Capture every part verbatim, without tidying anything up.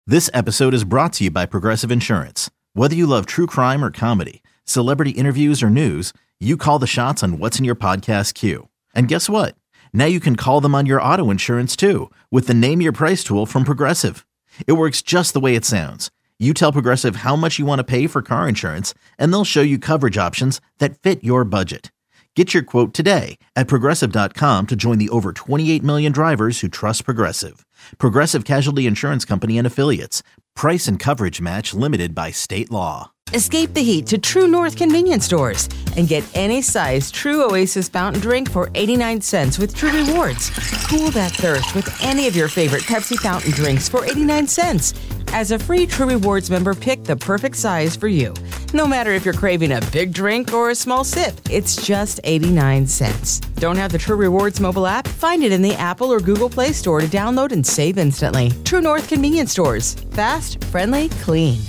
This episode is brought to you by Progressive Insurance. Whether you love true crime or comedy, celebrity interviews or news, you call the shots on what's in your podcast queue. And guess what? Now you can call them on your auto insurance too with the Name Your Price tool from Progressive. It works just the way it sounds. You tell Progressive how much you want to pay for car insurance, and they'll show you coverage options that fit your budget. Get your quote today at Progressive dot com to join the over twenty-eight million drivers who trust Progressive. Progressive Casualty Insurance Company and Affiliates. Price and coverage match limited by state law. Escape the heat to True North convenience stores and get any size True Oasis fountain drink for eighty-nine cents with True Rewards. Cool that thirst with any of your favorite Pepsi fountain drinks for eighty-nine cents. As a free True Rewards member, pick the perfect size for you. No matter if you're craving a big drink or a small sip, it's just eighty-nine cents. Don't have the True Rewards mobile app? Find it in the Apple or Google Play Store to download and save instantly. True North convenience stores. Fast, friendly, clean.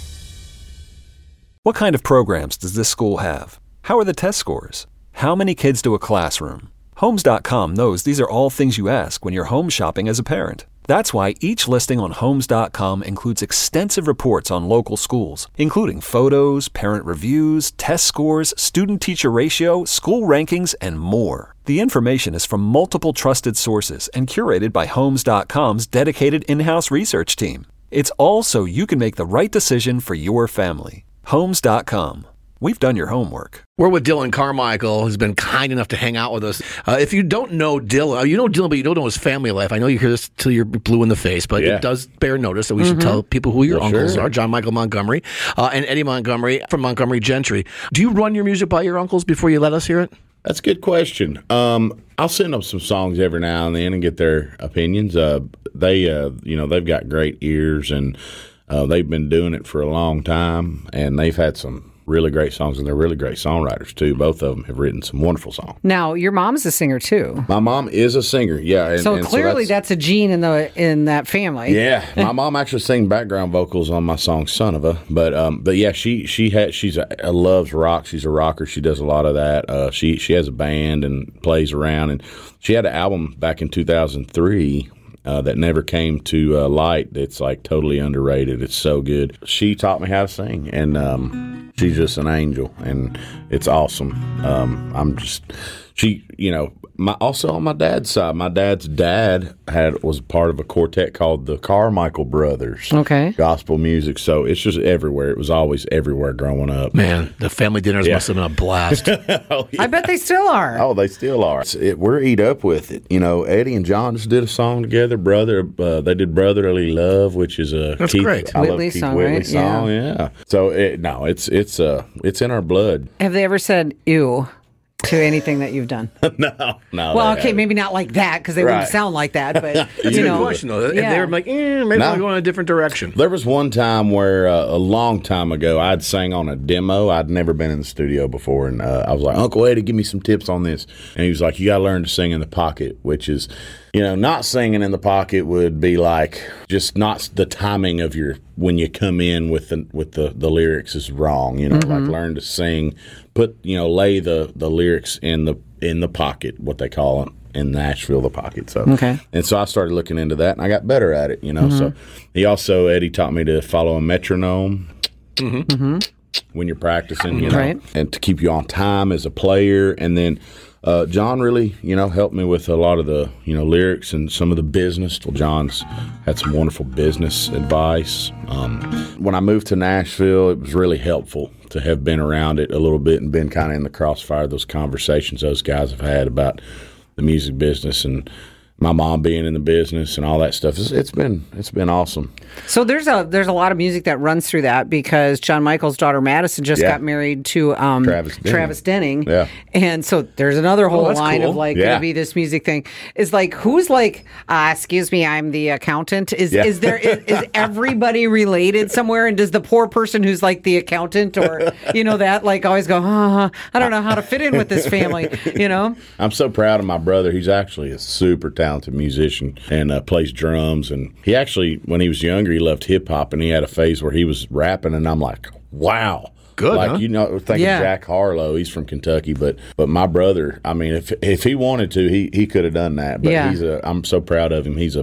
What kind of programs does this school have? How are the test scores? How many kids do a classroom? Homes dot com knows these are all things you ask when you're home shopping as a parent. That's why each listing on Homes dot com includes extensive reports on local schools, including photos, parent reviews, test scores, student-teacher ratio, school rankings, and more. The information is from multiple trusted sources and curated by Homes dot com's dedicated in-house research team. It's all so you can make the right decision for your family. Homes dot com. We've done your homework. We're with Dylan Carmichael, who's been kind enough to hang out with us. Uh, if you don't know Dylan, you know Dylan, but you don't know his family life. I know you hear this till you're blue in the face, but yeah. It does bear notice that we mm-hmm. should tell people who your well, uncles sure. are. John Michael Montgomery uh, and Eddie Montgomery from Montgomery Gentry. Do you run your music by your uncles before you let us hear it? That's a good question. Um, I'll send them some songs every now and then and get their opinions. Uh, they, uh, you know, they've got great ears, and uh, they've been doing it for a long time, and they've had some really great songs, and they're really great songwriters too. Both of them have written some wonderful songs. Now, your mom's a singer too. My mom is a singer, yeah. And, so and clearly, so that's, that's a gene in the in that family. Yeah, my mom actually sang background vocals on my song "Son of a," but um, but yeah, she she had she's a, a loves rock. She's a rocker. She does a lot of that. Uh, she she has a band and plays around, and she had an album back in two thousand three. Uh, that never came to uh, light. It's like totally underrated. It's so good. She taught me how to sing, and um, she's just an angel, and it's awesome. Um, I'm just, she, you know, my also on my dad's side, my dad's dad had was part of a quartet called the Carmichael Brothers. Okay. Gospel music. So it's just everywhere. It was always everywhere growing up. Man, the family dinners yeah. must have been a blast. oh, yeah. I bet they still are. Oh, they still are. It, we're eat up with it. You know, Eddie and John just did a song together. Brother, uh, they did Brotherly Love, which is a That's Keith, great. I Whitley love Keith song, Whitley right? song. Yeah. yeah. So it, no, it's it's uh it's in our blood. Have they ever said ew to anything that you've done? no, no. Well, okay, haven't. Maybe not like that because they right. wouldn't sound like that. But it's you a know, good question though. yeah. They were like, eh, maybe no. we're going a different direction. There was one time where uh, a long time ago, I'd sang on a demo. I'd never been in the studio before, and uh, I was like, Uncle Eddie, give me some tips on this. And he was like, you got to learn to sing in the pocket, which is, you know, not singing in the pocket would be like just not the timing of your when you come in with the with the, the lyrics is wrong. You know, mm-hmm. like learn to sing, put you know, lay the, the lyrics in the in the pocket, what they call it in Nashville, the pocket. So okay. And so I started looking into that, and I got better at it. You know, mm-hmm. so he also Eddie taught me to follow a metronome. Mm-hmm. Mm-hmm. When you're practicing, you know, right. and to keep you on time as a player, and then. Uh, John really, you know, helped me with a lot of the, you know, lyrics and some of the business. Well, John's had some wonderful business advice. Um, when I moved to Nashville, it was really helpful to have been around it a little bit and been kind of in the crossfire of those conversations those guys have had about the music business and my mom being in the business and all that stuff. It's, it's been it's been awesome. So there's a there's a lot of music that runs through that because John Michael's daughter Madison just yeah. got married to um, Travis Denning. Travis Denning. Yeah. And so there's another whole oh, line cool. of like yeah. going to be this music thing. Is like who's like, uh, excuse me, I'm the accountant. Is yeah. is there is, is everybody related somewhere? And does the poor person who's like the accountant or you know that like always go, oh, I don't know how to fit in with this family. You know. I'm so proud of my brother. He's actually a super talented musician. And uh, plays drums, and he actually, when he was younger, he loved hip hop, and he had a phase where he was rapping, and I'm like, wow, good, like huh? you know, think yeah. of Jack Harlow. He's from Kentucky, but but my brother, I mean, if if he wanted to, he he could have done that. But yeah. he's a, I'm so proud of him. He's a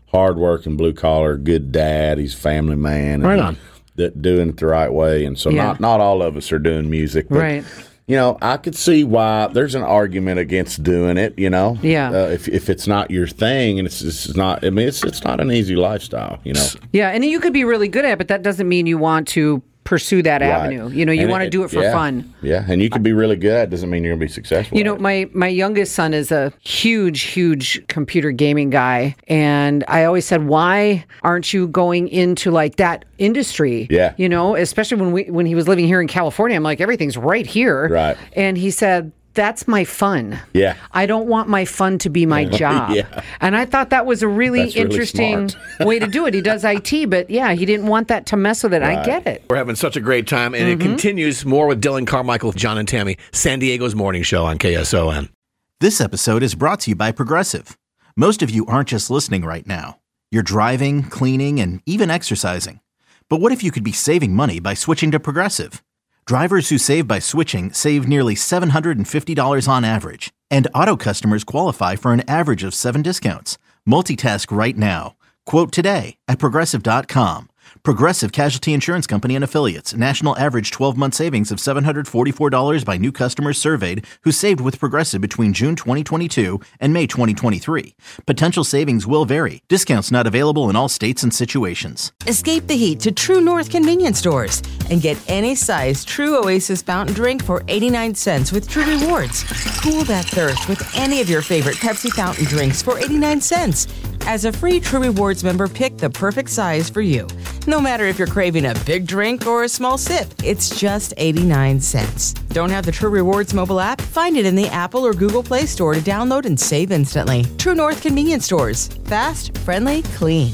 hard-working, blue-collar, good dad. He's a family man. Right and on. That doing it the right way. And so Yeah. not, not all of us are doing music. But, Right. you know, I could see why there's an argument against doing it, you know. Yeah. Uh, if if it's not your thing and it's, it's not, I mean, it's it's not an easy lifestyle, you know. Yeah, and you could be really good at it, but that doesn't mean you want to pursue that Right. avenue. You know, you And want to do it for yeah, fun. Yeah, and you can be really good at it. Doesn't mean you're going to be successful. You at know, it. my my youngest son is a huge, huge computer gaming guy, and I always said, "Why aren't you going into like that industry?" Yeah. You know, especially when we when he was living here in California, I'm like, everything's right here. Right. And he said, "That's my fun. Yeah. I don't want my fun to be my job." Yeah. And I thought that was a really That's really interesting smart. way to do it. He does I T, but yeah, he didn't want that to mess with it. I Right. get it. We're having such a great time, and Mm-hmm. it continues more with Dylan Carmichael, John and Tammy, San Diego's morning show on K S O N. This episode is brought to you by Progressive. Most of you aren't just listening right now. You're driving, cleaning, and even exercising. But what if you could be saving money by switching to Progressive? Drivers who save by switching save nearly seven hundred fifty dollars on average. And auto customers qualify for an average of seven discounts. Multitask right now. Quote today at Progressive dot com. Progressive Casualty Insurance Company and Affiliates. National average twelve-month savings of seven hundred forty-four dollars by new customers surveyed who saved with Progressive between June twenty twenty-two and May twenty twenty-three. Potential savings will vary. Discounts not available in all states and situations. Escape the heat to True North convenience stores and get any size True Oasis fountain drink for eighty-nine cents with True Rewards. Cool that thirst with any of your favorite Pepsi fountain drinks for eighty-nine cents. As a free True Rewards member, pick the perfect size for you. No matter if you're craving a big drink or a small sip, it's just eighty-nine cents. Don't have the True Rewards mobile app? Find it in the Apple or Google Play Store to download and save instantly. True North convenience stores. Fast, friendly, clean.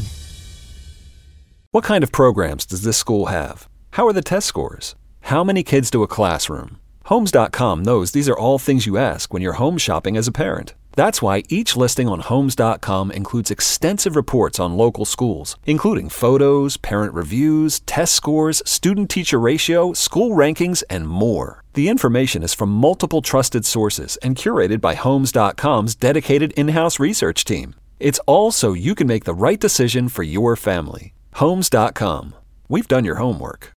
What kind of programs does this school have? How are the test scores? How many kids do a classroom? Homes dot com knows these are all things you ask when you're home shopping as a parent. That's why each listing on Homes dot com includes extensive reports on local schools, including photos, parent reviews, test scores, student-teacher ratio, school rankings, and more. The information is from multiple trusted sources and curated by Homes dot com's dedicated in-house research team. It's all so you can make the right decision for your family. Homes dot com. We've done your homework.